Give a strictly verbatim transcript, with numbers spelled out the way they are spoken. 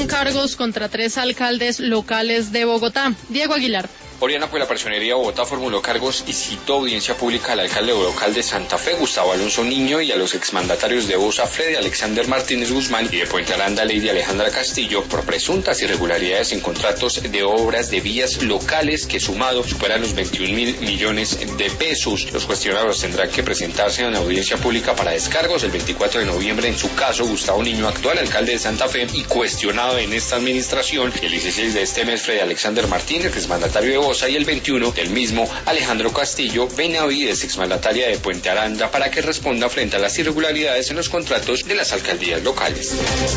Presentaron cargos contra tres alcaldes locales de Bogotá. Diego Aguilar. Oriana, pues la Personería de Bogotá formuló cargos y citó audiencia pública al alcalde local de Santa Fe, Gustavo Alonso Niño, y a los exmandatarios de Bosa, Freddy Alexander Martínez Guzmán, y de Puente Aranda, Lady Alejandra Castillo, por presuntas irregularidades en contratos de obras de vías locales que sumado superan los veintiún mil millones de pesos. Los cuestionados tendrán que presentarse en la audiencia pública para descargos el veinticuatro de noviembre. En su caso, Gustavo Niño, actual alcalde de Santa Fe y cuestionado en esta administración, el dieciséis de este mes, Freddy Alexander Martínez, exmandatario de Bosa, y el veintiuno del mismo Alejandro Castillo, Benavides, exmandataria de Puente Aranda, para que responda frente a las irregularidades en los contratos de las alcaldías locales.